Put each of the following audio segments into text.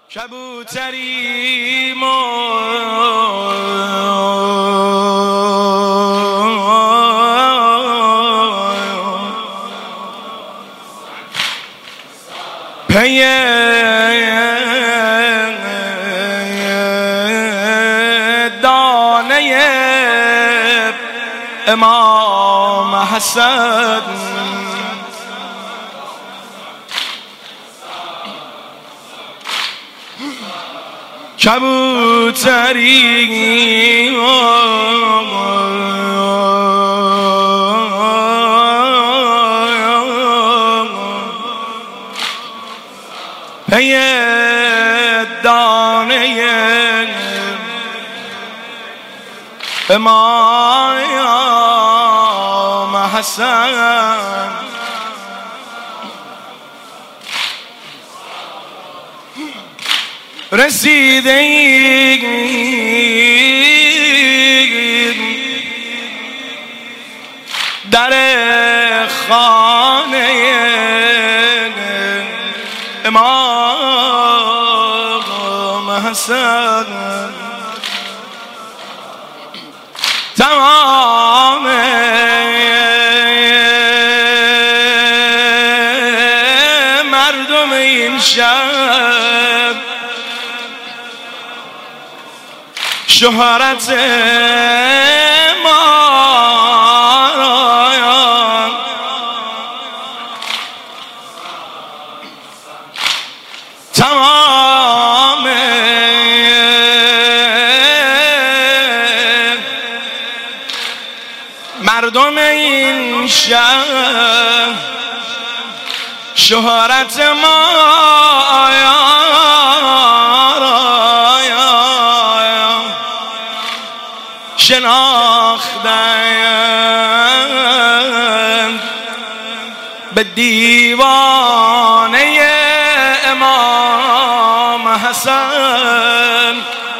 کبوتری پی دانه امام حسن کبوتری پی دانه امام حسن رسیده در خانه امام حسن تمام مردم این شب شهرت ما تمام مردم این شهر شهرت ما شناختند به دیوانه امام حسن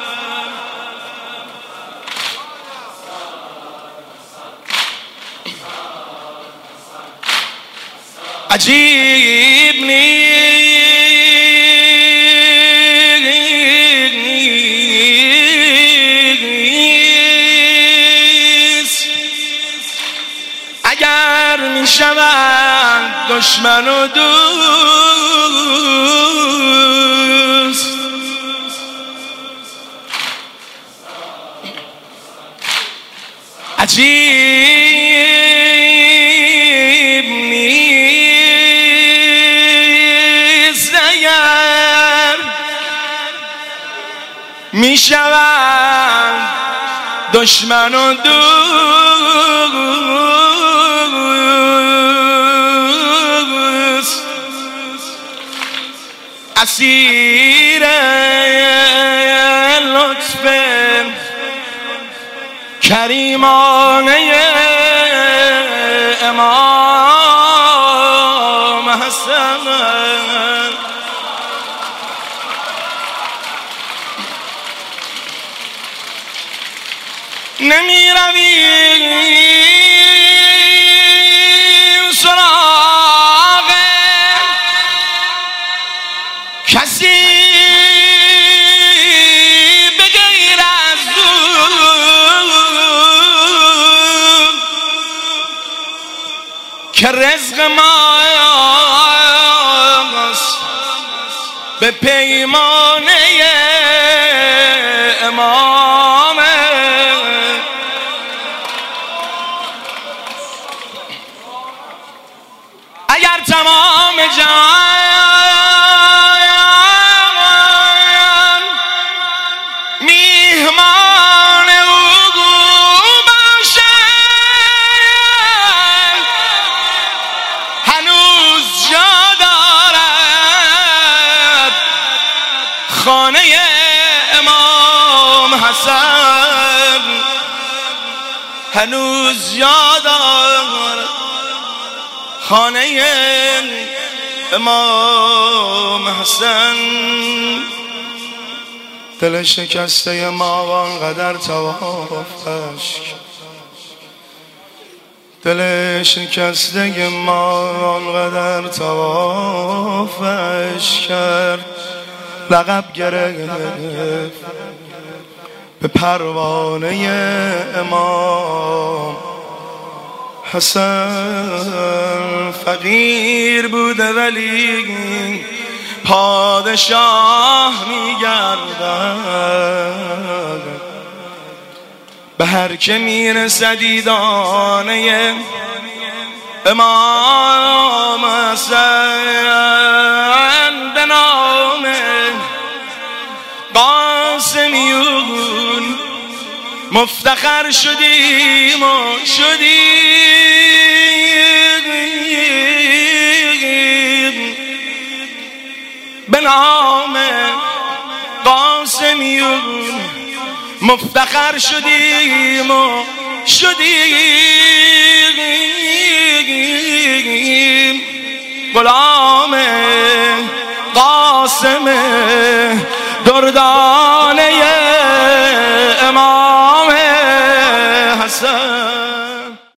عجیب نیست اگر می شوند دشمن و دوست عجیب نیست اگر می شوند دشمن و دوست اسیر لطف کریمانه امام حسن نمی رویم سراغ کسی به غیر از که رزق ماست به پیمانه امام اگر تمام جهان میهمان او باشد هنوز جا دارد خانه امام حسن هنوز جا دارد خانه امام حسن دل شکسته ما آنقدر توافش دل شکسته ما آنقدر توافش کرد لقب گرفت به پروانه امام حسن. فقیر بوده ولی پادشاه میگردد، به هر که میرسد دیدانه امام حسن به نام قاسمیون مفتخر شدیم و شدیم، به نام قاسمیون مفتخر شدیم و شدیم، غلام قاسم دردانه امام حسن.